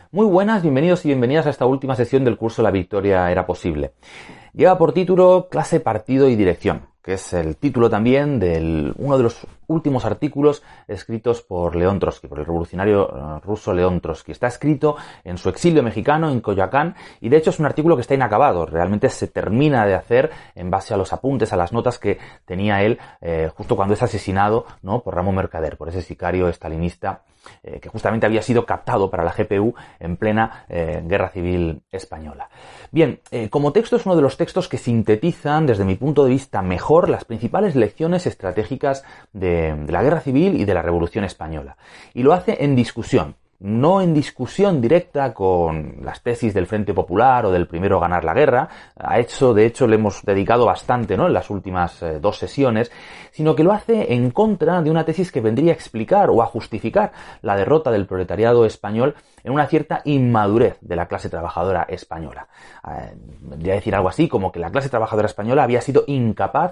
Muy buenas, bienvenidos y bienvenidas a esta última sesión del curso La victoria era posible. Lleva por título Clase, Partido y Dirección, que es el título también de uno de los últimos artículos escritos por León Trotsky, por el revolucionario ruso León Trotsky. Está escrito en su exilio mexicano, en Coyoacán, y de hecho es un artículo que está inacabado. Realmente se termina de hacer en base a los apuntes, a las notas que tenía él justo cuando es asesinado, ¿no?, por Ramón Mercader, por ese sicario estalinista que justamente había sido captado para la GPU en plena Guerra Civil Española. Bien, como texto es uno de los textos que sintetizan, desde mi punto de vista, mejor las principales lecciones estratégicas de la Guerra Civil y de la Revolución Española. Y lo hace en discusión. No en discusión directa con las tesis del Frente Popular o del primero ganar la guerra. A eso, de hecho, le hemos dedicado bastante, ¿no?, en las últimas dos sesiones, sino que lo hace en contra de una tesis que vendría a explicar o a justificar la derrota del proletariado español en una cierta inmadurez de la clase trabajadora española. Vendría a decir algo así como que la clase trabajadora española había sido incapaz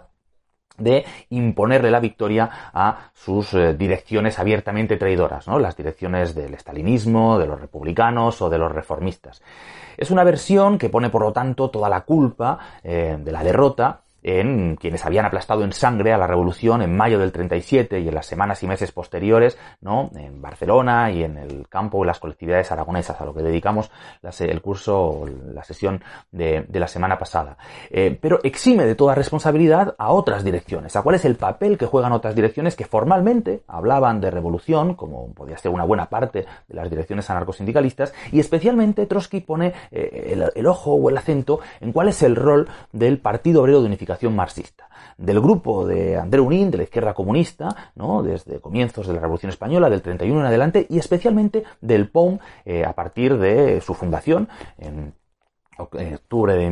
de imponerle la victoria a sus direcciones abiertamente traidoras, ¿no?, las direcciones del estalinismo, de los republicanos o de los reformistas. Es una versión que pone, por lo tanto, toda la culpa de la derrota en quienes habían aplastado en sangre a la revolución en mayo del 37 y en las semanas y meses posteriores, ¿no?, en Barcelona y en el campo de las colectividades aragonesas, a lo que dedicamos el curso, la sesión de la semana pasada. Pero exime de toda responsabilidad a otras direcciones. ¿A cuál es el papel que juegan otras direcciones que formalmente hablaban de revolución, como podía ser una buena parte de las direcciones anarcosindicalistas, y especialmente Trotsky pone el ojo o el acento en cuál es el rol del Partido Obrero de Unificación marxista, del grupo de Andreu Nin, de la izquierda comunista, ¿no?, desde comienzos de la Revolución Española, del 31 en adelante, y especialmente del POUM a partir de su fundación en octubre de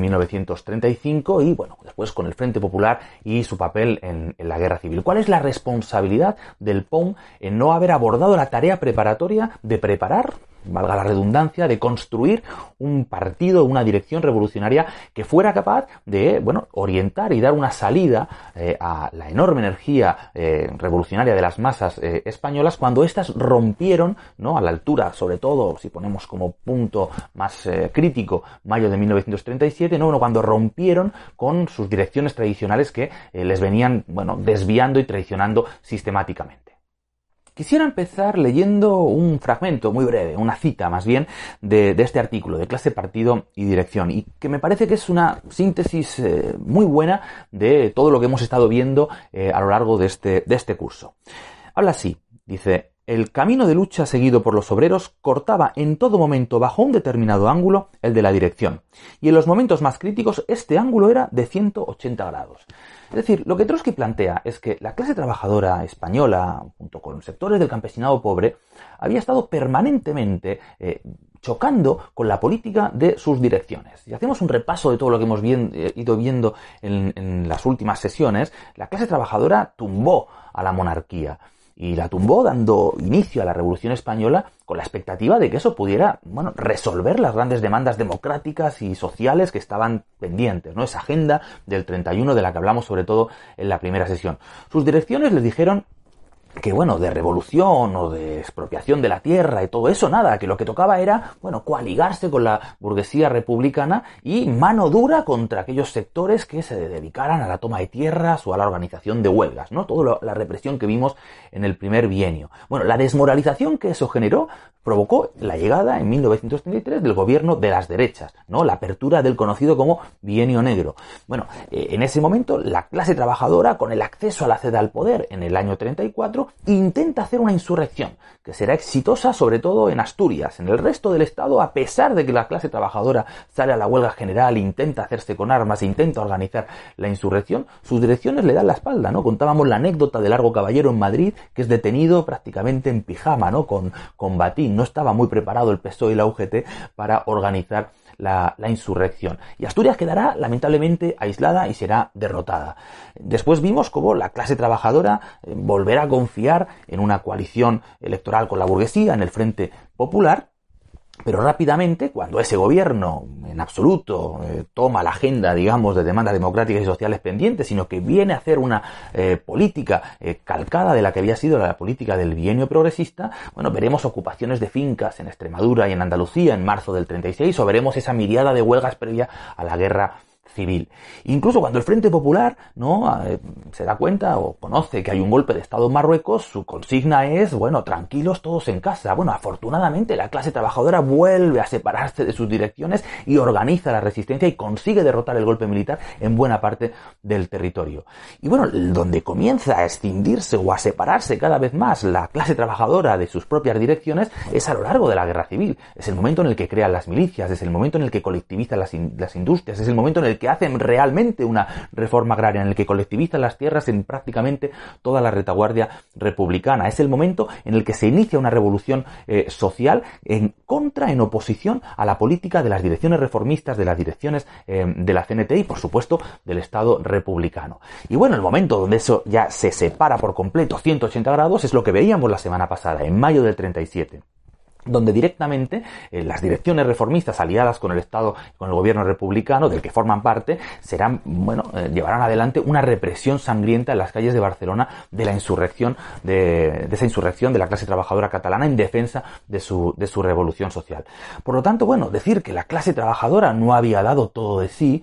1935 y, bueno, después con el Frente Popular y su papel en la Guerra Civil. ¿Cuál es la responsabilidad del POUM en no haber abordado la tarea preparatoria de preparar, valga la redundancia, de construir un partido, una dirección revolucionaria que fuera capaz de, bueno, orientar y dar una salida a la enorme energía revolucionaria de las masas españolas cuando éstas rompieron, ¿no?, a la altura, sobre todo, si ponemos como punto más crítico, mayo de 1937, ¿no?, bueno, cuando rompieron con sus direcciones tradicionales que les venían, bueno, desviando y traicionando sistemáticamente. Quisiera empezar leyendo un fragmento muy breve, una cita más bien, de este artículo, de Clase, Partido y Dirección, y que me parece que es una síntesis muy buena de todo lo que hemos estado viendo a lo largo de este curso. Habla así, dice: el camino de lucha seguido por los obreros cortaba en todo momento bajo un determinado ángulo el de la dirección, y en los momentos más críticos este ángulo era de 180 grados. Es decir, lo que Trotsky plantea es que la clase trabajadora española, junto con sectores del campesinado pobre, había estado permanentemente chocando con la política de sus direcciones. Si hacemos un repaso de todo lo que hemos ido viendo en las últimas sesiones, la clase trabajadora tumbó a la monarquía. Y la tumbó dando inicio a la Revolución Española con la expectativa de que eso pudiera, bueno, resolver las grandes demandas democráticas y sociales que estaban pendientes, ¿no? Esa agenda del 31 de la que hablamos sobre todo en la primera sesión. Sus direcciones les dijeron que, bueno, de revolución o de expropiación de la tierra y todo eso, nada, que lo que tocaba era, bueno, coaligarse con la burguesía republicana y mano dura contra aquellos sectores que se dedicaran a la toma de tierras o a la organización de huelgas, ¿no? Toda la represión que vimos en el primer bienio. Bueno, la desmoralización que eso generó provocó la llegada en 1933 del gobierno de las derechas, ¿no?, la apertura del conocido como Bienio Negro. Bueno, en ese momento la clase trabajadora, con el acceso a la ceda al poder en el año 34, intenta hacer una insurrección que será exitosa sobre todo en Asturias. En el resto del estado, a pesar de que la clase trabajadora sale a la huelga general, intenta hacerse con armas, intenta organizar la insurrección, sus direcciones le dan la espalda, ¿no? Contábamos la anécdota de Largo Caballero en Madrid, que es detenido prácticamente en pijama, ¿no?, con batín. No estaba muy preparado el PSOE y la UGT para organizar la insurrección. Y Asturias quedará lamentablemente aislada y será derrotada. Después vimos cómo la clase trabajadora volverá a confiar en una coalición electoral con la burguesía, en el Frente Popular, Pero rápidamente, cuando ese gobierno en absoluto toma la agenda, digamos, de demandas democráticas y sociales pendientes, sino que viene a hacer una política calcada de la que había sido la política del bienio progresista, bueno, veremos ocupaciones de fincas en Extremadura y en Andalucía en marzo del 36, o veremos esa miriada de huelgas previa a la guerra civil. Incluso cuando el Frente Popular se da cuenta o conoce que hay un golpe de Estado en Marruecos, su consigna es, bueno, tranquilos todos en casa. Bueno, afortunadamente la clase trabajadora vuelve a separarse de sus direcciones y organiza la resistencia y consigue derrotar el golpe militar en buena parte del territorio. Y bueno, donde comienza a escindirse o a separarse cada vez más la clase trabajadora de sus propias direcciones es a lo largo de la guerra civil. Es el momento en el que crean las milicias, es el momento en el que colectivizan las industrias, es el momento en el que hacen realmente una reforma agraria, en el que colectivizan las tierras en prácticamente toda la retaguardia republicana. Es el momento en el que se inicia una revolución social en oposición a la política de las direcciones reformistas, de las direcciones de la CNT y, por supuesto, del Estado republicano. Y bueno, el momento donde eso ya se separa por completo 180 grados es lo que veíamos la semana pasada, en mayo del 37. Donde directamente las direcciones reformistas aliadas con el Estado, con el gobierno republicano, del que forman parte, llevarán adelante una represión sangrienta en las calles de Barcelona de la insurrección, de esa insurrección de la clase trabajadora catalana en defensa de su revolución social. Por lo tanto, bueno, decir que la clase trabajadora no había dado todo de sí,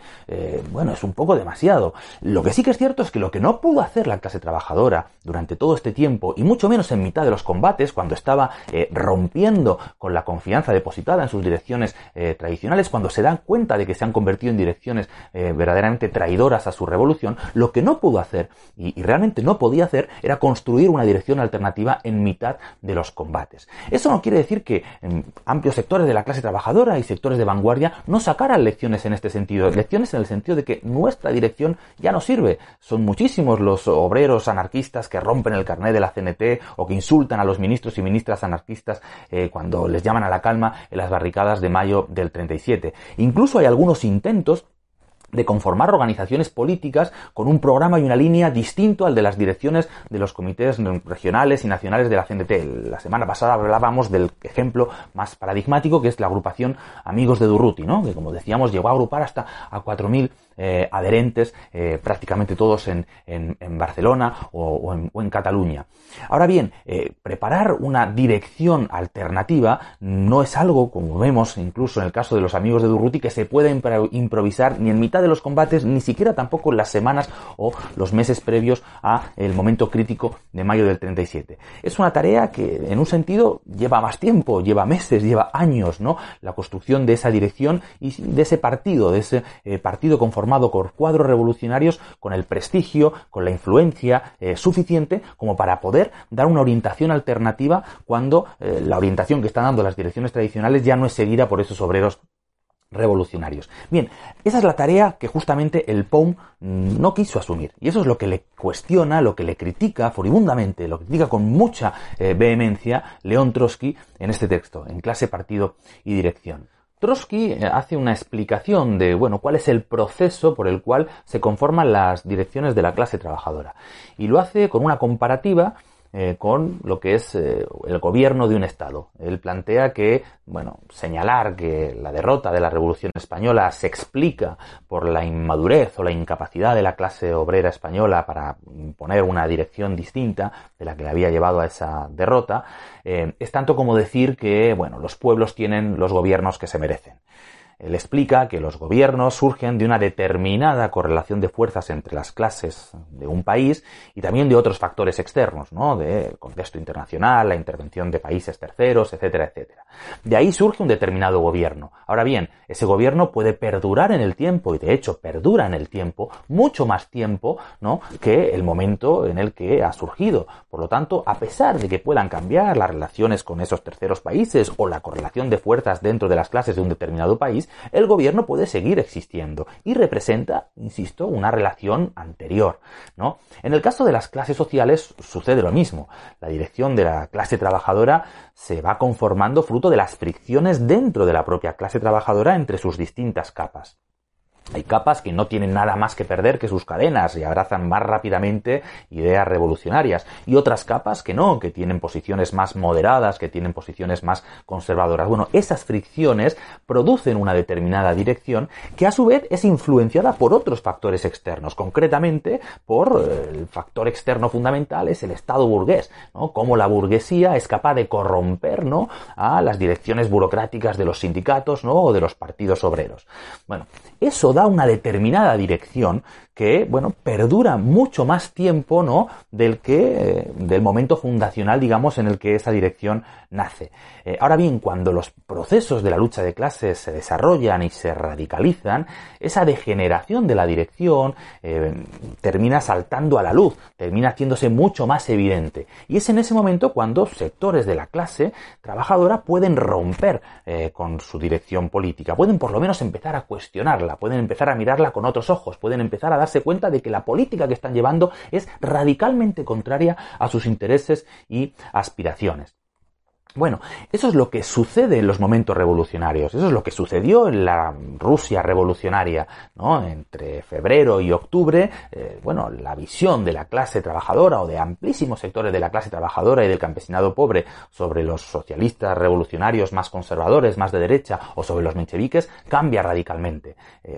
es un poco demasiado. Lo que sí que es cierto es que lo que no pudo hacer la clase trabajadora durante todo este tiempo, y mucho menos en mitad de los combates, cuando estaba rompiendo con la confianza depositada en sus direcciones tradicionales, cuando se dan cuenta de que se han convertido en direcciones verdaderamente traidoras a su revolución, lo que no pudo hacer, y realmente no podía hacer, era construir una dirección alternativa en mitad de los combates. Eso no quiere decir que amplios sectores de la clase trabajadora y sectores de vanguardia no sacaran lecciones en este sentido, lecciones en el sentido de que nuestra dirección ya no sirve. Son muchísimos los obreros anarquistas que rompen el carné de la CNT o que insultan a los ministros y ministras anarquistas cuando les llaman a la calma en las barricadas de mayo del 37. Incluso hay algunos intentos de conformar organizaciones políticas con un programa y una línea distinto al de las direcciones de los comités regionales y nacionales de la CNT. La semana pasada hablábamos del ejemplo más paradigmático, que es la agrupación Amigos de Durruti, ¿no? Que, como decíamos, llegó a agrupar hasta a 4.000 adherentes, prácticamente todos en Barcelona o en Cataluña. Ahora bien, preparar una dirección alternativa no es algo, como vemos incluso en el caso de los Amigos de Durruti, que se pueda improvisar ni en mitad de los combates, ni siquiera tampoco en las semanas o los meses previos a el momento crítico de mayo del 37. Es una tarea que, en un sentido, lleva más tiempo, lleva meses, lleva años, ¿no? La construcción de esa dirección y de ese partido conformado por cuadros revolucionarios con el prestigio, con la influencia suficiente como para poder dar una orientación alternativa cuando la orientación que están dando las direcciones tradicionales ya no es seguida por esos obreros revolucionarios. Bien, esa es la tarea que justamente el POUM no quiso asumir. Y eso es lo que le cuestiona, lo que le critica furibundamente, lo que critica con mucha vehemencia León Trotsky en este texto, en Clase, Partido y Dirección. Trotsky hace una explicación de, cuál es el proceso por el cual se conforman las direcciones de la clase trabajadora. Y lo hace con una comparativa con lo que es el gobierno de un Estado. Él plantea que, señalar que la derrota de la Revolución Española se explica por la inmadurez o la incapacidad de la clase obrera española para imponer una dirección distinta de la que le había llevado a esa derrota, es tanto como decir que, los pueblos tienen los gobiernos que se merecen. Él explica que los gobiernos surgen de una determinada correlación de fuerzas entre las clases de un país y también de otros factores externos, ¿no? De contexto internacional, la intervención de países terceros, etcétera, etcétera. De ahí surge un determinado gobierno. Ahora bien, ese gobierno puede perdurar en el tiempo y de hecho perdura en el tiempo, mucho más tiempo, ¿no?, que el momento en el que ha surgido. Por lo tanto, a pesar de que puedan cambiar las relaciones con esos terceros países o la correlación de fuerzas dentro de las clases de un determinado país, el gobierno puede seguir existiendo y representa, insisto, una relación anterior, ¿no? En el caso de las clases sociales sucede lo mismo. La dirección de la clase trabajadora se va conformando fruto de las fricciones dentro de la propia clase trabajadora entre sus distintas capas. Hay capas que no tienen nada más que perder que sus cadenas y abrazan más rápidamente ideas revolucionarias. Y otras capas que no, que tienen posiciones más moderadas, que tienen posiciones más conservadoras. Bueno, esas fricciones producen una determinada dirección que a su vez es influenciada por otros factores externos. Concretamente, por el factor externo fundamental es el Estado burgués, ¿no? Cómo la burguesía es capaz de corromper, ¿no?, a las direcciones burocráticas de los sindicatos, ¿no?, o de los partidos obreros. Bueno, eso da una determinada dirección que, bueno, perdura mucho más tiempo, ¿no?, del momento fundacional, digamos, en el que esa dirección nace. Ahora bien, cuando los procesos de la lucha de clases se desarrollan y se radicalizan, esa degeneración de la dirección termina saltando a la luz, termina haciéndose mucho más evidente. Y es en ese momento cuando sectores de la clase trabajadora pueden romper con su dirección política, pueden por lo menos empezar a cuestionarla, pueden empezar a mirarla con otros ojos, pueden empezar a darse cuenta de que la política que están llevando es radicalmente contraria a sus intereses y aspiraciones. Bueno, eso es lo que sucede en los momentos revolucionarios, eso es lo que sucedió en la Rusia revolucionaria, ¿no? Entre febrero y octubre, la visión de la clase trabajadora o de amplísimos sectores de la clase trabajadora y del campesinado pobre sobre los socialistas revolucionarios más conservadores, más de derecha, o sobre los mencheviques, cambia radicalmente.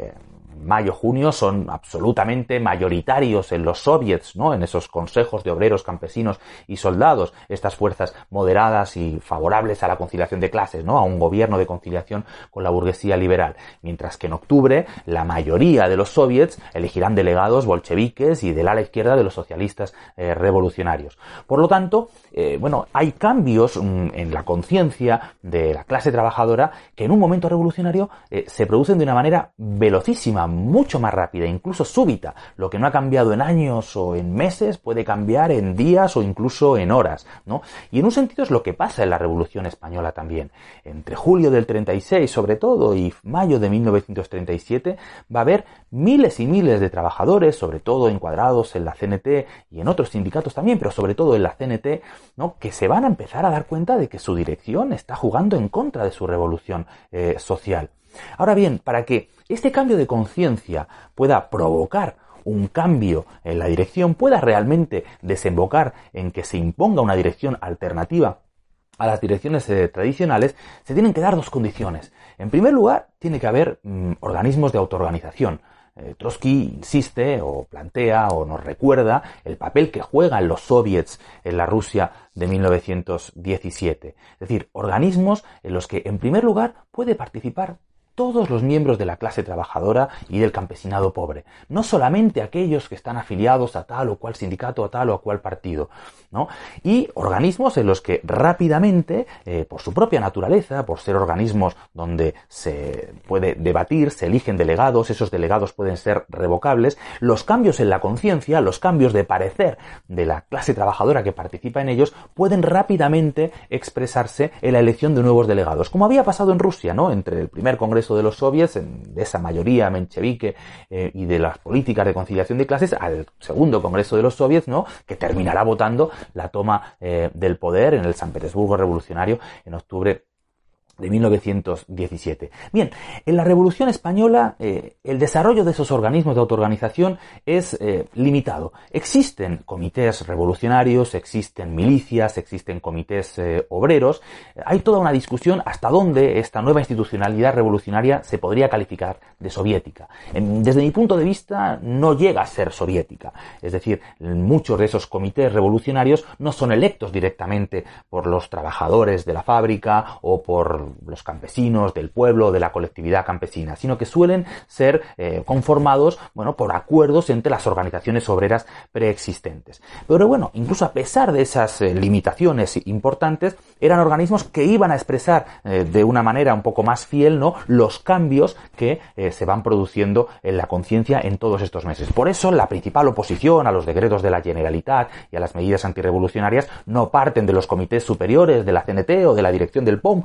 Mayo-junio son absolutamente mayoritarios en los soviets, ¿no?, en esos consejos de obreros, campesinos y soldados, estas fuerzas moderadas y favorables a la conciliación de clases, ¿no?, a un gobierno de conciliación con la burguesía liberal, mientras que en octubre la mayoría de los soviets elegirán delegados bolcheviques y del ala izquierda de los socialistas revolucionarios. Por lo tanto, hay cambios en la conciencia de la clase trabajadora que en un momento revolucionario se producen de una manera velocísima, mucho más rápida, incluso súbita. Lo que no ha cambiado en años o en meses puede cambiar en días o incluso en horas, ¿no? Y en un sentido es lo que pasa en la Revolución Española también. Entre julio del 36 sobre todo y mayo de 1937 va a haber miles y miles de trabajadores, sobre todo encuadrados en la CNT y en otros sindicatos también, pero sobre todo en la CNT, ¿no?, que se van a empezar a dar cuenta de que su dirección está jugando en contra de su revolución social. Ahora bien, para que este cambio de conciencia pueda provocar un cambio en la dirección, pueda realmente desembocar en que se imponga una dirección alternativa a las direcciones tradicionales, se tienen que dar dos condiciones. En primer lugar, tiene que haber organismos de autoorganización. Trotsky insiste o plantea o nos recuerda el papel que juegan los soviets en la Rusia de 1917. Es decir, organismos en los que en primer lugar puede participar todos los miembros de la clase trabajadora y del campesinado pobre, no solamente aquellos que están afiliados a tal o cual sindicato, a tal o cual partido, ¿no? Y organismos en los que rápidamente, por su propia naturaleza, por ser organismos donde se puede debatir, se eligen delegados, esos delegados pueden ser revocables, los cambios en la conciencia, los cambios de parecer de la clase trabajadora que participa en ellos, pueden rápidamente expresarse en la elección de nuevos delegados, como había pasado en Rusia, ¿no?, entre el primer congreso de los soviets, de esa mayoría menchevique y de las políticas de conciliación de clases, al segundo congreso de los soviets, ¿no?, que terminará votando la toma del poder en el San Petersburgo revolucionario en octubre de 1917. Bien, en la Revolución Española el desarrollo de esos organismos de autoorganización es limitado. Existen comités revolucionarios, existen milicias, existen comités obreros. Hay toda una discusión hasta dónde esta nueva institucionalidad revolucionaria se podría calificar de soviética. Desde mi punto de vista no llega a ser soviética. Es decir, muchos de esos comités revolucionarios no son electos directamente por los trabajadores de la fábrica o por los campesinos del pueblo, de la colectividad campesina, sino que suelen ser conformados, por acuerdos entre las organizaciones obreras preexistentes. Pero bueno, incluso a pesar de esas limitaciones importantes, eran organismos que iban a expresar de una manera un poco más fiel, ¿no?, los cambios que se van produciendo en la conciencia en todos estos meses. Por eso la principal oposición a los decretos de la Generalitat y a las medidas antirrevolucionarias no parten de los comités superiores de la CNT o de la dirección del POM, que están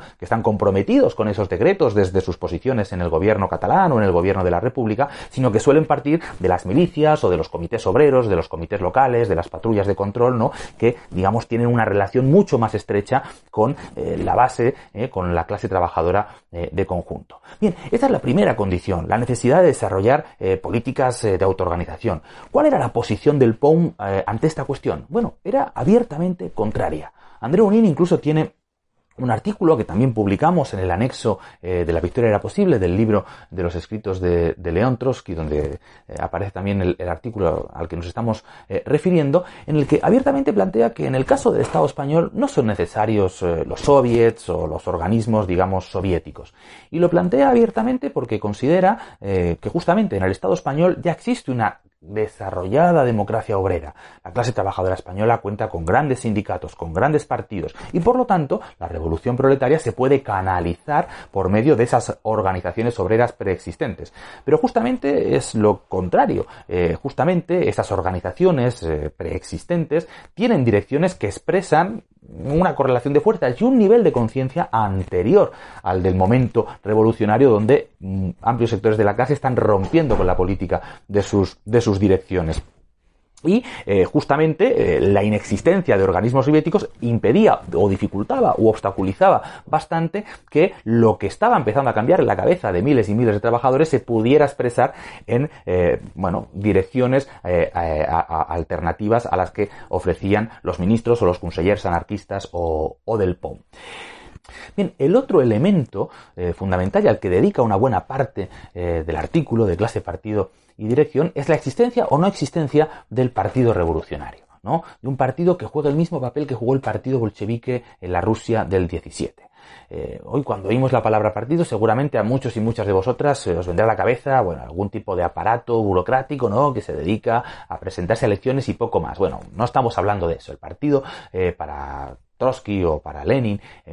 comprometidos con esos decretos desde sus posiciones en el gobierno catalán o en el gobierno de la República, sino que suelen partir de las milicias o de los comités obreros, de los comités locales, de las patrullas de control, ¿no? Que, digamos, tienen una relación mucho más estrecha con la base, con la clase trabajadora de conjunto. Bien, esta es la primera condición, la necesidad de desarrollar políticas de autoorganización. ¿Cuál era la posición del POUM ante esta cuestión? Bueno, era abiertamente contraria. Andreu Nin incluso tiene un artículo que también publicamos en el anexo de La victoria era posible, del libro de los escritos de León Trotsky, donde aparece también el artículo al que nos estamos refiriendo, en el que abiertamente plantea que en el caso del Estado español no son necesarios los soviets o los organismos, digamos, soviéticos. Y lo plantea abiertamente porque considera que justamente en el Estado español ya existe una desarrollada democracia obrera. La clase trabajadora española cuenta con grandes sindicatos, con grandes partidos y por lo tanto la revolución proletaria se puede canalizar por medio de esas organizaciones obreras preexistentes. Pero justamente es lo contrario. Justamente esas organizaciones preexistentes tienen direcciones que expresan una correlación de fuerzas y un nivel de conciencia anterior al del momento revolucionario, donde amplios sectores de la clase están rompiendo con la política de sus direcciones. Y justamente la inexistencia de organismos soviéticos impedía o dificultaba u obstaculizaba bastante que lo que estaba empezando a cambiar en la cabeza de miles y miles de trabajadores se pudiera expresar en direcciones alternativas a las que ofrecían los ministros o los consellers anarquistas o del POUM. Bien, el otro elemento fundamental y al que dedica una buena parte del artículo de Clase, Partido y Dirección es la existencia o no existencia del partido revolucionario, ¿no? De un partido que juega el mismo papel que jugó el partido bolchevique en la Rusia del 17. Hoy cuando oímos la palabra partido seguramente a muchos y muchas de vosotras os vendrá a la cabeza, bueno, algún tipo de aparato burocrático, ¿no? Que se dedica a presentarse a elecciones y poco más. Bueno, no estamos hablando de eso. El partido para Trotsky o para Lenin en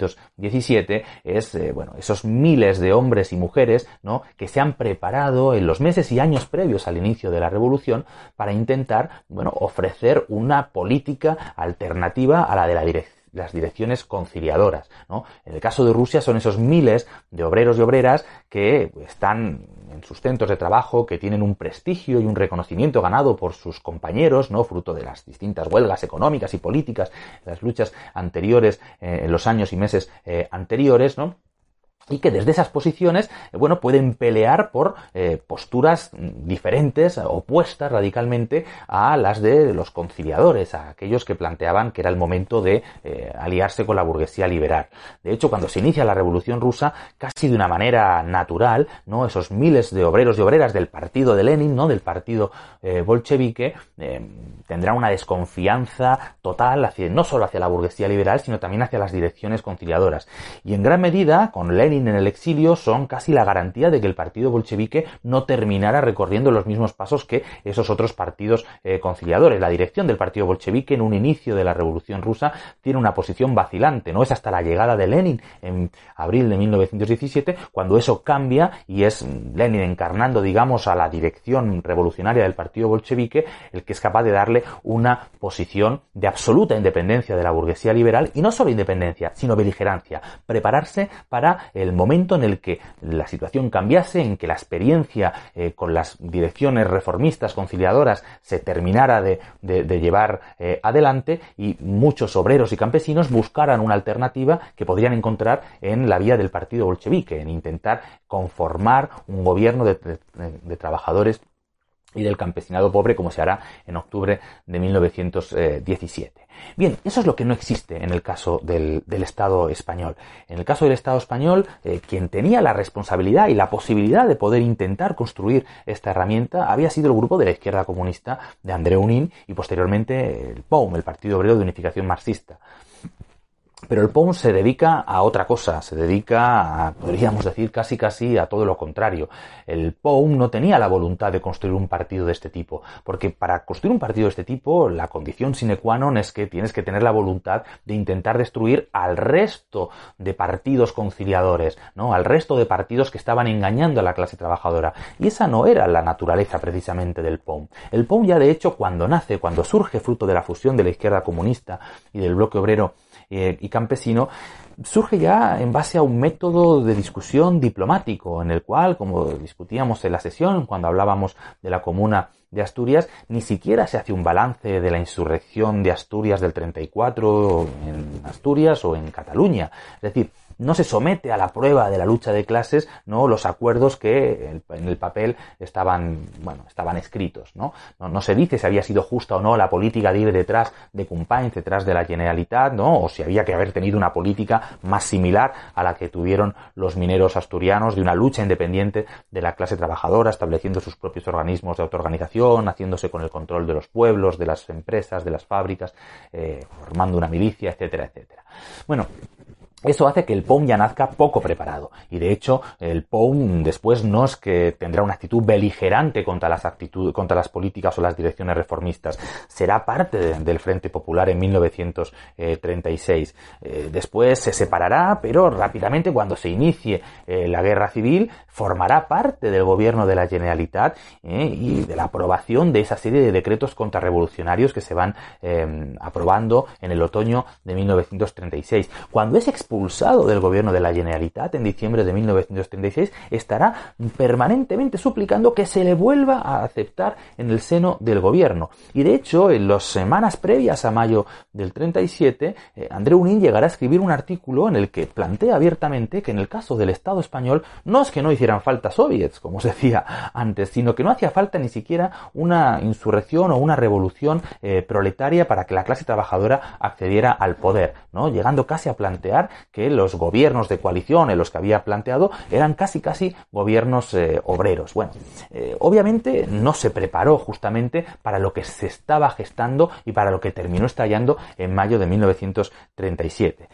1917 es esos miles de hombres y mujeres, ¿no? Que se han preparado en los meses y años previos al inicio de la revolución para intentar ofrecer una política alternativa a la de las direcciones conciliadoras, ¿no? En el caso de Rusia son esos miles de obreros y obreras que están en sus centros de trabajo, que tienen un prestigio y un reconocimiento ganado por sus compañeros, ¿no? Fruto de las distintas huelgas económicas y políticas, las luchas anteriores, en los años y meses anteriores, ¿no? Y que desde esas posiciones, pueden pelear por posturas diferentes, opuestas radicalmente a las de los conciliadores, a aquellos que planteaban que era el momento de aliarse con la burguesía liberal. De hecho, cuando se inicia la Revolución Rusa, casi de una manera natural, ¿no? Esos miles de obreros y obreras del partido de Lenin, ¿no? Del partido bolchevique, tendrán una desconfianza total no solo hacia la burguesía liberal, sino también hacia las direcciones conciliadoras. Y en gran medida, con Lenin en el exilio, son casi la garantía de que el partido bolchevique no terminara recorriendo los mismos pasos que esos otros partidos conciliadores. La dirección del partido bolchevique en un inicio de la Revolución Rusa tiene una posición vacilante, no es hasta la llegada de Lenin en abril de 1917 cuando eso cambia y es Lenin encarnando, digamos, a la dirección revolucionaria del partido bolchevique el que es capaz de darle una posición de absoluta independencia de la burguesía liberal, y no solo independencia, sino beligerancia, prepararse para el momento en el que la situación cambiase, en que la experiencia con las direcciones reformistas, conciliadoras, se terminara de llevar adelante y muchos obreros y campesinos buscaran una alternativa que podrían encontrar en la vía del partido bolchevique, en intentar conformar un gobierno de trabajadores y del campesinado pobre, como se hará en octubre de 1917. Bien, eso es lo que no existe en el caso del Estado español. En el caso del Estado español, quien tenía la responsabilidad y la posibilidad de poder intentar construir esta herramienta había sido el grupo de la izquierda comunista de Andreu Nin y posteriormente el POUM, el Partido Obrero de Unificación Marxista. Pero el POUM se dedica a otra cosa, se dedica a, podríamos decir, casi a todo lo contrario. El POUM no tenía la voluntad de construir un partido de este tipo, porque para construir un partido de este tipo, la condición sine qua non es que tienes que tener la voluntad de intentar destruir al resto de partidos conciliadores, ¿no? Al resto de partidos que estaban engañando a la clase trabajadora. Y esa no era la naturaleza precisamente del POUM. El POUM ya de hecho cuando surge fruto de la fusión de la izquierda comunista y del bloque obrero y campesino, surge ya en base a un método de discusión diplomático, en el cual, como discutíamos en la sesión, cuando hablábamos de la Comuna de Asturias, ni siquiera se hace un balance de la insurrección de Asturias del 34 en Asturias o en Cataluña. Es decir, no se somete a la prueba de la lucha de clases, ¿no?, los acuerdos que en el papel estaban escritos, ¿no? No se dice si había sido justa o no la política de ir detrás de Companys, detrás de la Generalitat, ¿no?, o si había que haber tenido una política más similar a la que tuvieron los mineros asturianos, de una lucha independiente de la clase trabajadora, estableciendo sus propios organismos de autoorganización, haciéndose con el control de los pueblos, de las empresas, de las fábricas, formando una milicia, etcétera, etcétera. Bueno, eso hace que el POUM ya nazca poco preparado, y de hecho el POUM después no es que tendrá una actitud beligerante contra las políticas o las direcciones reformistas. Será parte del Frente Popular en 1936. Después se separará, pero rápidamente, cuando se inicie la guerra civil, formará parte del gobierno de la Generalitat y de la aprobación de esa serie de decretos contrarrevolucionarios que se van aprobando en el otoño de 1936. Cuando es expulsado del gobierno de la Generalitat en diciembre de 1936, estará permanentemente suplicando que se le vuelva a aceptar en el seno del gobierno. Y de hecho, en las semanas previas a mayo del 37, Andreu Nin llegará a escribir un artículo en el que plantea abiertamente que en el caso del Estado español no es que no hicieran falta soviets, como se decía antes, sino que no hacía falta ni siquiera una insurrección o una revolución proletaria para que la clase trabajadora accediera al poder, ¿no?, llegando casi a plantear que los gobiernos de coalición en los que había planteado eran casi gobiernos obreros. Bueno, obviamente no se preparó justamente para lo que se estaba gestando y para lo que terminó estallando en mayo de 1937.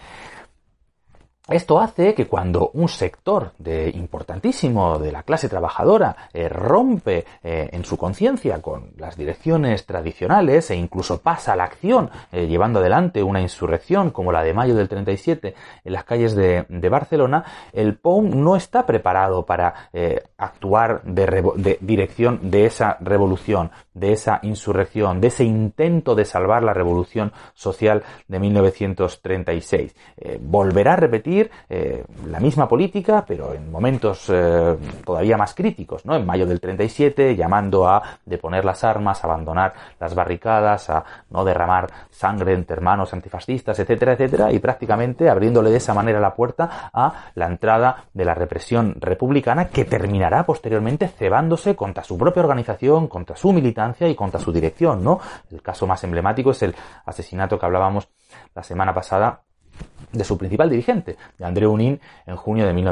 Esto hace que cuando un sector importantísimo de la clase trabajadora rompe en su conciencia con las direcciones tradicionales e incluso pasa a la acción llevando adelante una insurrección como la de mayo del 37 en las calles de Barcelona, el POUM no está preparado para actuar de dirección de esa revolución, de esa insurrección, de ese intento de salvar la revolución social de 1936. Volverá a repetir la misma política, pero en momentos todavía más críticos, ¿no? En mayo del 37, llamando a deponer las armas, a abandonar las barricadas, a no derramar sangre entre hermanos antifascistas, etcétera, etcétera, y prácticamente abriéndole de esa manera la puerta a la entrada de la represión republicana, que terminará posteriormente cebándose contra su propia organización, contra su militancia y contra su dirección, ¿no? El caso más emblemático es el asesinato que hablábamos la semana pasada de su principal dirigente, de Andreu Nin, en junio de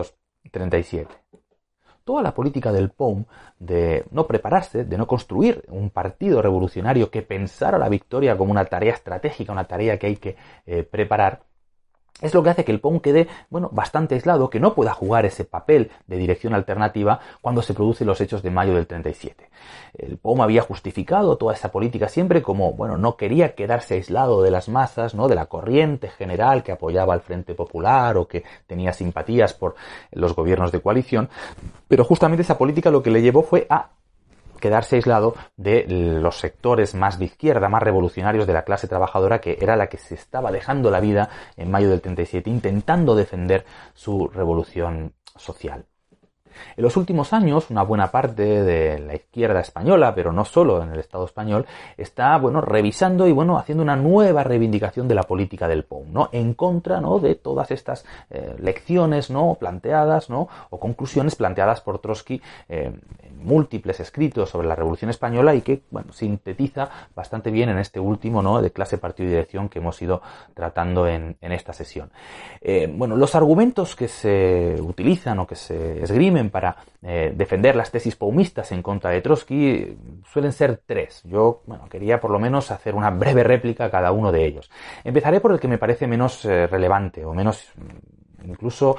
1937. Toda la política del POUM de no prepararse, de no construir un partido revolucionario que pensara la victoria como una tarea estratégica, una tarea que hay que preparar, es lo que hace que el POUM quede, bastante aislado, que no pueda jugar ese papel de dirección alternativa cuando se producen los hechos de mayo del 37. El POUM había justificado toda esa política siempre como, no quería quedarse aislado de las masas, ¿no?, de la corriente general que apoyaba al Frente Popular o que tenía simpatías por los gobiernos de coalición, pero justamente esa política lo que le llevó fue a quedarse aislado de los sectores más de izquierda, más revolucionarios de la clase trabajadora, que era la que se estaba dejando la vida en mayo del 37, intentando defender su revolución social. En los últimos años, una buena parte de la izquierda española, pero no solo en el Estado español, está, revisando y, haciendo una nueva reivindicación de la política del POUM, ¿no?, en contra, ¿no?, de todas estas lecciones, ¿no?, planteadas, ¿no?, o conclusiones planteadas por Trotsky en múltiples escritos sobre la Revolución Española y que, sintetiza bastante bien en este último, ¿no?, de clase, partido y dirección que hemos ido tratando en esta sesión. Los argumentos que se utilizan o que se esgrimen para defender las tesis paumistas en contra de Trotsky suelen ser tres. Yo quería por lo menos hacer una breve réplica a cada uno de ellos. Empezaré por el que me parece menos relevante o menos incluso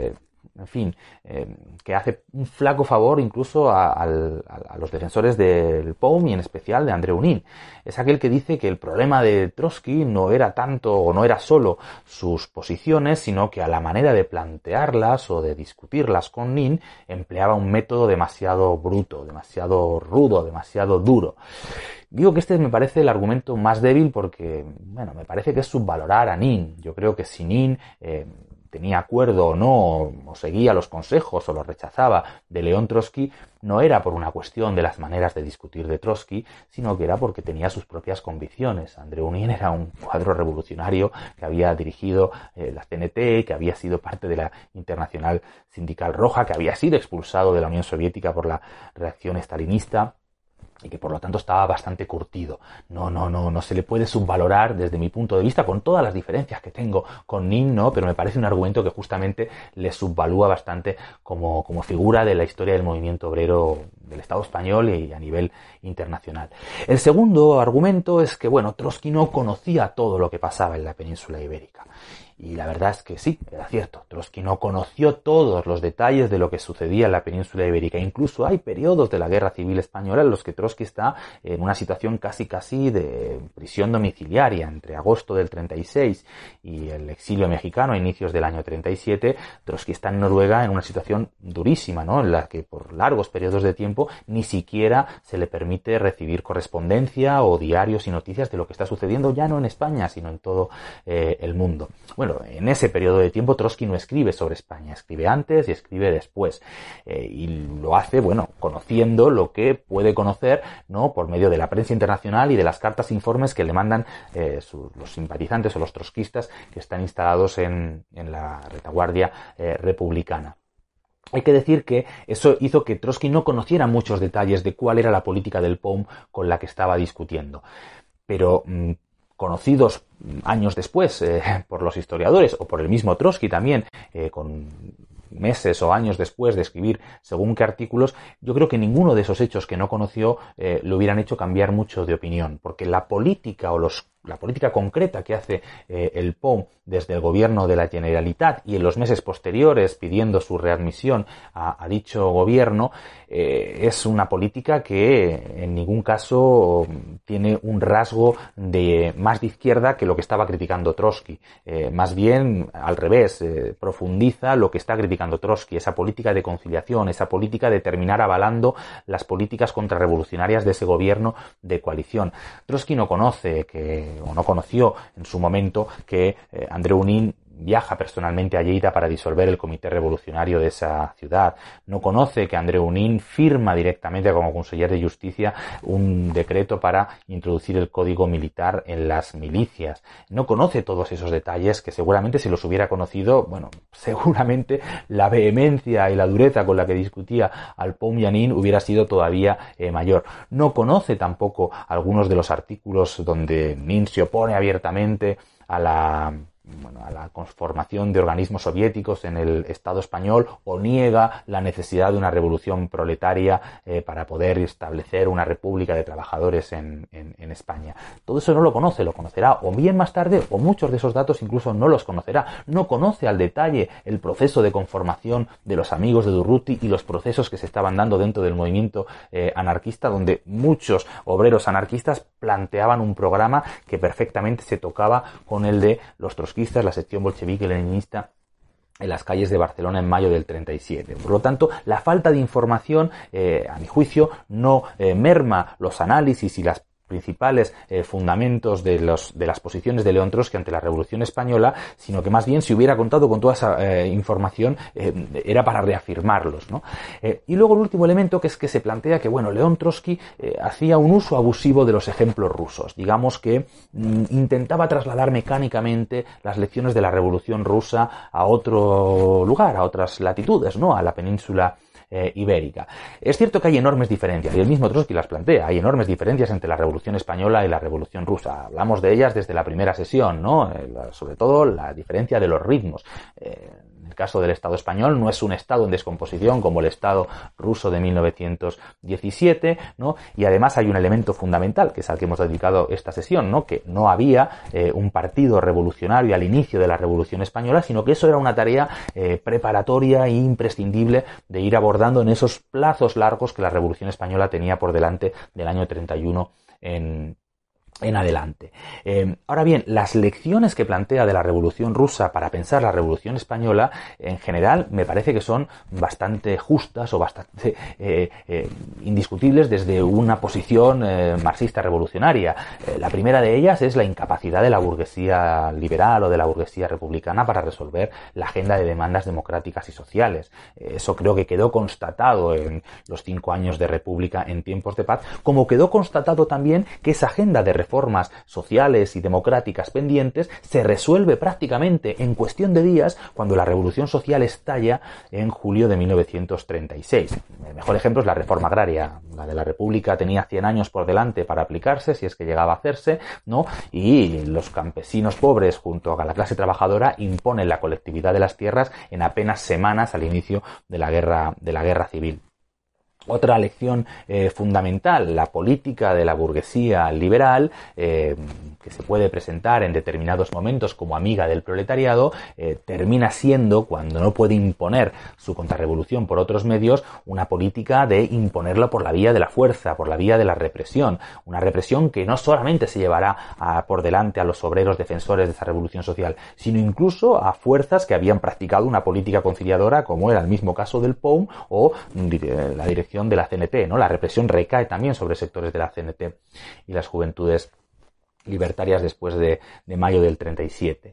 que hace un flaco favor incluso a los defensores del POUM y en especial de Andreu Nin. Es aquel que dice que el problema de Trotsky no era tanto o no era solo sus posiciones, sino que a la manera de plantearlas o de discutirlas con Nin empleaba un método demasiado bruto, demasiado rudo, demasiado duro. Digo que este me parece el argumento más débil porque, bueno, me parece que es subvalorar a Nin. Yo creo que si Nin tenía acuerdo o no, o seguía los consejos o los rechazaba de León Trotsky, no era por una cuestión de las maneras de discutir de Trotsky, sino que era porque tenía sus propias convicciones. Andreu Nin era un cuadro revolucionario que había dirigido la CNT, que había sido parte de la Internacional Sindical Roja, que había sido expulsado de la Unión Soviética por la reacción estalinista, y que por lo tanto estaba bastante curtido. No se le puede subvalorar desde mi punto de vista, con todas las diferencias que tengo con Nin, ¿no? Pero me parece un argumento que justamente le subvalúa bastante como figura de la historia del movimiento obrero del Estado español y a nivel internacional. El segundo argumento es que, bueno, Trotsky no conocía todo lo que pasaba en la península ibérica. Y la verdad es que sí, era cierto. Trotsky no conoció todos los detalles de lo que sucedía en la península ibérica. Incluso hay periodos de la Guerra Civil Española en los que Trotsky está en una situación casi de prisión domiciliaria. Entre agosto del 36 y el exilio mexicano a inicios del año 37, Trotsky está en Noruega en una situación durísima, ¿no? En la que por largos periodos de tiempo ni siquiera se le permite recibir correspondencia o diarios y noticias de lo que está sucediendo ya no en España, sino en todo el mundo. Bueno, en ese periodo de tiempo Trotsky no escribe sobre España, escribe antes y escribe después, y lo hace, bueno, conociendo lo que puede conocer, ¿no? Por medio de la prensa internacional y de las cartas informes que le mandan los simpatizantes o los trotskistas que están instalados en la retaguardia republicana. Hay que decir que eso hizo que Trotsky no conociera muchos detalles de cuál era la política del POUM con la que estaba discutiendo, pero conocidos años después por los historiadores o por el mismo Trotsky también, con meses o años después de escribir según qué artículos, yo creo que ninguno de esos hechos que no conoció lo hubieran hecho cambiar mucho de opinión, porque la política la política concreta que hace el POUM desde el gobierno de la Generalitat y en los meses posteriores pidiendo su readmisión a dicho gobierno es una política que en ningún caso tiene un rasgo más de izquierda que lo que estaba criticando Trotsky. Más bien, al revés, profundiza lo que está criticando Trotsky, esa política de conciliación, esa política de terminar avalando las políticas contrarrevolucionarias de ese gobierno de coalición. Trotsky no conoció en su momento que Andreu Nin viaja personalmente a Lleida para disolver el comité revolucionario de esa ciudad. No conoce que Andreu Nin firma directamente como conseller de Justicia un decreto para introducir el código militar en las milicias. No conoce todos esos detalles que seguramente si los hubiera conocido, bueno, seguramente la vehemencia y la dureza con la que discutía al POUM y a Nin hubiera sido todavía mayor. No conoce tampoco algunos de los artículos donde Nin se opone abiertamente a la conformación de organismos soviéticos en el Estado español o niega la necesidad de una revolución proletaria para poder establecer una república de trabajadores en España. Todo eso no lo conoce, lo conocerá o bien más tarde o muchos de esos datos incluso no los conocerá. No conoce al detalle el proceso de conformación de los amigos de Durruti y los procesos que se estaban dando dentro del movimiento anarquista, donde muchos obreros anarquistas planteaban un programa que perfectamente se tocaba con el de los trotskistas, la sección bolchevique y leninista en las calles de Barcelona en mayo del 37. Por lo tanto, la falta de información, a mi juicio, no merma los análisis y las principales fundamentos de las posiciones de León Trotsky ante la Revolución Española, sino que más bien si hubiera contado con toda esa información era para reafirmarlos, ¿no? Y luego el último elemento que es que se plantea que, bueno, León Trotsky hacía un uso abusivo de los ejemplos rusos. Digamos que intentaba trasladar mecánicamente las lecciones de la Revolución Rusa a otro lugar, a otras latitudes, ¿no? A la península ibérica. Es cierto que hay enormes diferencias, y el mismo Trotsky las plantea, hay enormes diferencias entre la Revolución Española y la Revolución Rusa. Hablamos de ellas desde la primera sesión, ¿no? Sobre todo la diferencia de los ritmos. En el caso del Estado español no es un Estado en descomposición como el Estado ruso de 1917, ¿no? Y además hay un elemento fundamental, que es al que hemos dedicado esta sesión, ¿no? Que no había un partido revolucionario al inicio de la Revolución Española, sino que eso era una tarea preparatoria e imprescindible de ir abordando en esos plazos largos que la Revolución Española tenía por delante del año 31 en en adelante. Ahora bien, las lecciones que plantea de la Revolución Rusa para pensar la Revolución Española, en general, me parece que son bastante justas o bastante indiscutibles desde una posición marxista revolucionaria. La primera de ellas es la incapacidad de la burguesía liberal o de la burguesía republicana para resolver la agenda de demandas democráticas y sociales. Eso creo que quedó constatado en los 5 años de República en tiempos de paz, como quedó constatado también que esa agenda de reformas sociales y democráticas pendientes se resuelve prácticamente en cuestión de días cuando la Revolución Social estalla en julio de 1936. El mejor ejemplo es la reforma agraria. La de la República tenía 100 años por delante para aplicarse, si es que llegaba a hacerse, ¿no? Y los campesinos pobres junto a la clase trabajadora imponen la colectividad de las tierras en apenas semanas al inicio de la guerra civil. Otra lección fundamental, la política de la burguesía liberal, que se puede presentar en determinados momentos como amiga del proletariado, termina siendo, cuando no puede imponer su contrarrevolución por otros medios, una política de imponerlo por la vía de la fuerza, por la vía de la represión. Una represión que no solamente se llevará por delante a los obreros defensores de esa revolución social, sino incluso a fuerzas que habían practicado una política conciliadora, como era el mismo caso del POUM o la dirección de la CNT, ¿no? La represión recae también sobre sectores de la CNT y las juventudes libertarias después de mayo del 37.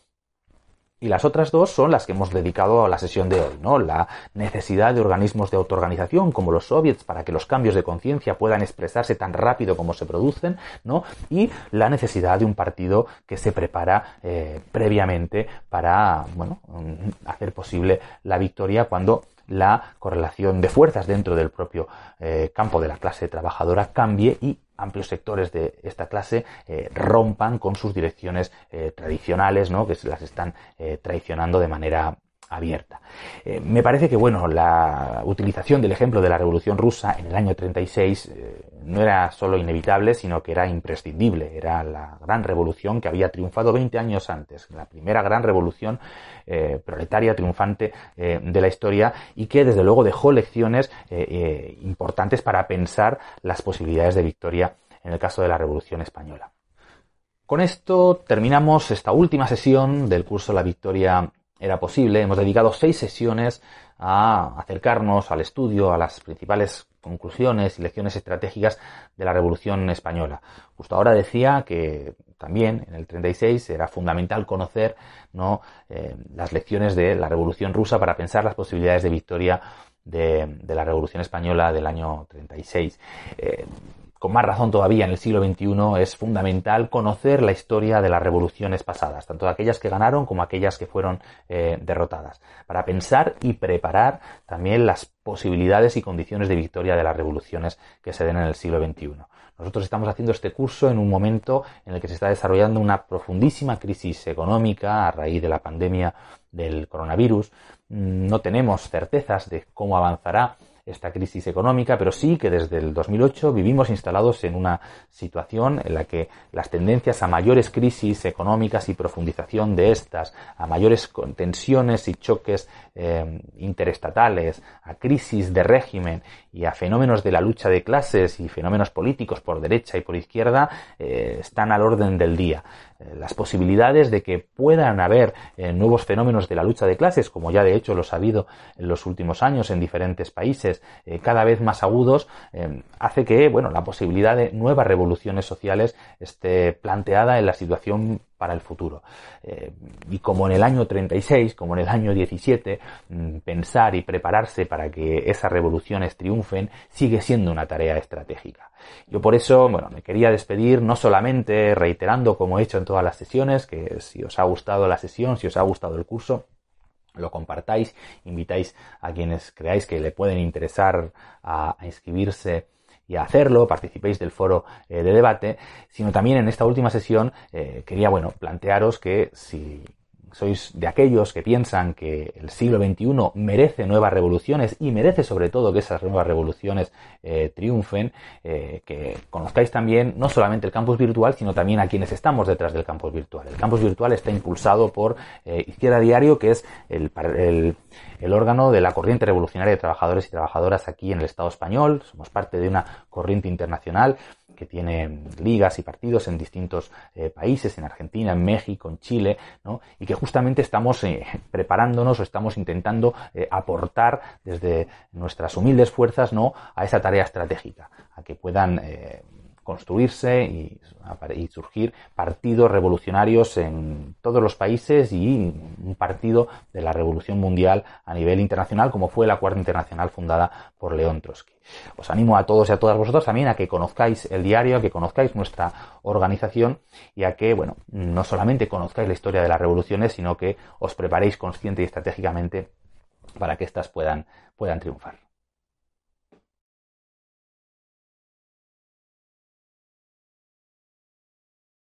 Y las otras dos son las que hemos dedicado a la sesión de hoy, ¿no? La necesidad de organismos de autoorganización como los soviets para que los cambios de conciencia puedan expresarse tan rápido como se producen, ¿no? Y la necesidad de un partido que se prepara previamente para, hacer posible la victoria cuando la correlación de fuerzas dentro del propio campo de la clase trabajadora cambie y amplios sectores de esta clase rompan con sus direcciones tradicionales, ¿no? Que se las están traicionando de manera abierta. Me parece que, la utilización del ejemplo de la Revolución Rusa en el año 36 no era solo inevitable, sino que era imprescindible. Era la gran revolución que había triunfado 20 años antes, la primera gran revolución proletaria triunfante de la historia, y que desde luego dejó lecciones importantes para pensar las posibilidades de victoria en el caso de la Revolución Española. Con esto terminamos esta última sesión del curso La Victoria era posible. Hemos dedicado 6 sesiones a acercarnos al estudio, a las principales conclusiones y lecciones estratégicas de la Revolución Española. Justo ahora decía que también en el 36 era fundamental conocer, ¿no?, las lecciones de la Revolución Rusa para pensar las posibilidades de victoria de la Revolución Española del año 36. Con más razón todavía en el siglo XXI es fundamental conocer la historia de las revoluciones pasadas, tanto aquellas que ganaron como aquellas que fueron derrotadas, para pensar y preparar también las posibilidades y condiciones de victoria de las revoluciones que se den en el siglo XXI. Nosotros estamos haciendo este curso en un momento en el que se está desarrollando una profundísima crisis económica a raíz de la pandemia del coronavirus. No tenemos certezas de cómo avanzará esta crisis económica, pero sí que desde el 2008 vivimos instalados en una situación en la que las tendencias a mayores crisis económicas y profundización de estas, a mayores tensiones y choques interestatales, a crisis de régimen y a fenómenos de la lucha de clases y fenómenos políticos por derecha y por izquierda están al orden del día. Las posibilidades de que puedan haber nuevos fenómenos de la lucha de clases, como ya de hecho los ha habido en los últimos años en diferentes países, cada vez más agudos, hace que, la posibilidad de nuevas revoluciones sociales esté planteada en la situación para el futuro. Y como en el año 36, como en el año 17, pensar y prepararse para que esas revoluciones triunfen sigue siendo una tarea estratégica. Yo por eso, me quería despedir no solamente reiterando, como he hecho en todas las sesiones, que si os ha gustado la sesión, si os ha gustado el curso, lo compartáis, invitáis a quienes creáis que le pueden interesar a inscribirse y a hacerlo, participéis del foro de debate, sino también en esta última sesión quería, plantearos que si sois de aquellos que piensan que el siglo XXI merece nuevas revoluciones y merece sobre todo que esas nuevas revoluciones triunfen, que conozcáis también no solamente el campus virtual, sino también a quienes estamos detrás del campus virtual. El campus virtual está impulsado por Izquierda Diario, que es el órgano de la corriente revolucionaria de trabajadores y trabajadoras aquí en el Estado español. Somos parte de una corriente internacional que tiene ligas y partidos en distintos países, en Argentina, en México, en Chile, ¿no? Y que justamente estamos preparándonos o estamos intentando aportar desde nuestras humildes fuerzas, ¿no?, a esa tarea estratégica, a que puedan construirse y surgir partidos revolucionarios en todos los países y un partido de la revolución mundial a nivel internacional, como fue la Cuarta Internacional fundada por León Trotsky. Os animo a todos y a todas vosotros también a que conozcáis el diario, a que conozcáis nuestra organización y a que, bueno, no solamente conozcáis la historia de las revoluciones, sino que os preparéis consciente y estratégicamente para que éstas puedan triunfar.